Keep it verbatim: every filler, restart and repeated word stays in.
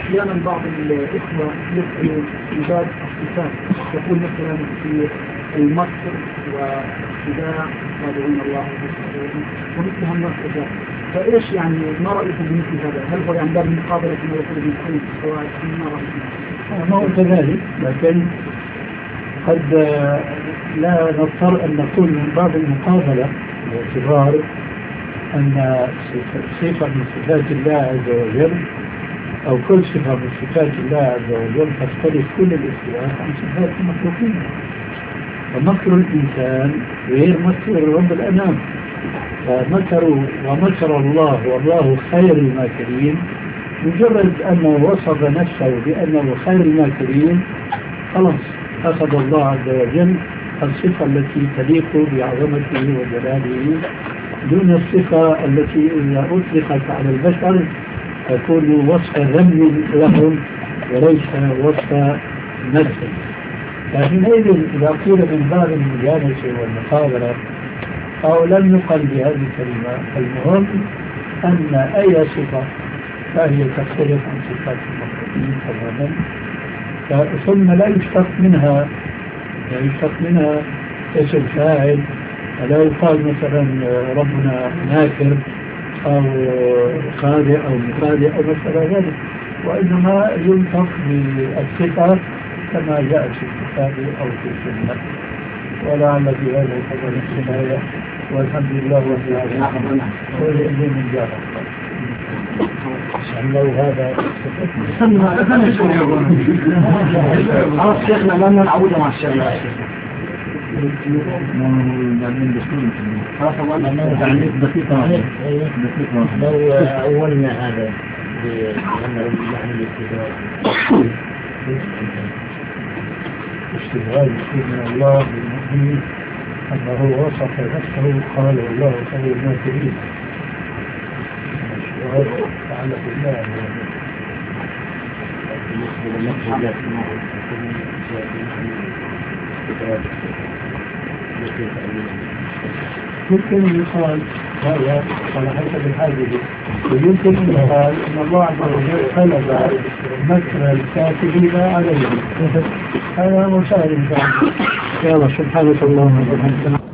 أحيانا بعض الإخوة يسألوا في باب الصفات، يقول مثلا في المكر والخداع يدعون الله ومثل هالصفات، فإيش يعني ما رأيكم بمثل هذا؟ هل هو يعني باب المقابلة كما يقول ابن القيم سواء ما رأيكم؟ ما هو كذلك، لكن قد لا نضطر أن نقول من باب المقابلة باعتبار أن صفة من صفات الله عز وجل أو كل صفة من صفات الله عز وجل تختلف كل الاختلاف عن صفات المخلوقين. ومكر الإنسان غير مكر رب الأنام، فمكروا ومكر الله والله خير الماكرين. مجرد أنه وصف نفسه بأنه خير الماكرين خلاص أخذ الله عز وجل الصفة التي تليق بعظمته وجلاله دون الصفة التي إذا أطلقت على البشر تكون وصف ذم لهم وليس وصف نفس. فحينئذ إذا قيل من باب المجالسة والمقابلة أو لم يقل بهذه الكلمة، المهم أن أي صفة فهي تختلف عن صفات المخلوقين تماما، ثم لا يشتق منها لا يشتق منها اسم فاعل، ولا يقال مثلا ربنا ناكر أو خادع أو مخادع أو مثل ذلك، وإنما ينطق بالصفة كما جاء في الكتاب أو في السنة. ولعل في هذا القدر الكفاية، والحمد لله رب العالمين ولله من جاء. لو هذا خلاص شيخنا لن نعود مع الشيخ خلاص لو أولنا هذا بأنه يعني الاستدراج استدراج من الله بالمؤمنين أنه وصف نفسه قال والله خير الماكرين، وهذا تعالى بالله يمكن يقال هذا على حسب الحاجة، ويمكن أن يقال أن الله عز وجل طلب مكر الكافرين عليهم. هذا مسائل. يا الله سبحانه وتعالى.